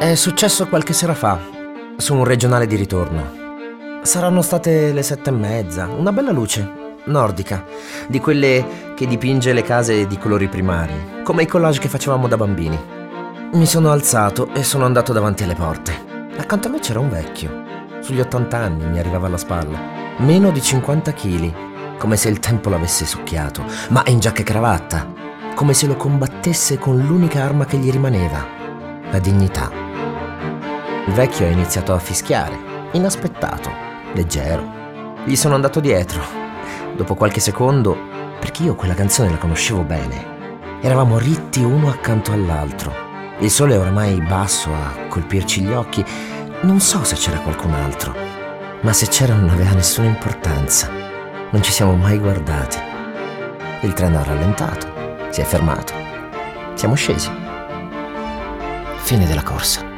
È successo qualche sera fa, su un regionale di ritorno. Saranno state le 7:30, una bella luce, nordica, di quelle che dipinge le case di colori primari, come i collage che facevamo da bambini. Mi sono alzato e sono andato davanti alle porte. Accanto a me c'era un vecchio, sugli 80 anni, mi arrivava alla spalla, meno di 50 kg, come se il tempo l'avesse succhiato, ma in giacca e cravatta, come se lo combattesse con l'unica arma che gli rimaneva, la dignità. Il vecchio ha iniziato a fischiare, inaspettato, leggero. Gli sono andato dietro. Dopo qualche secondo, perché io quella canzone la conoscevo bene, eravamo ritti uno accanto all'altro. Il sole oramai basso a colpirci gli occhi. Non so se c'era qualcun altro, ma se c'era non aveva nessuna importanza. Non ci siamo mai guardati. Il treno ha rallentato, si è fermato. Siamo scesi. Fine della corsa.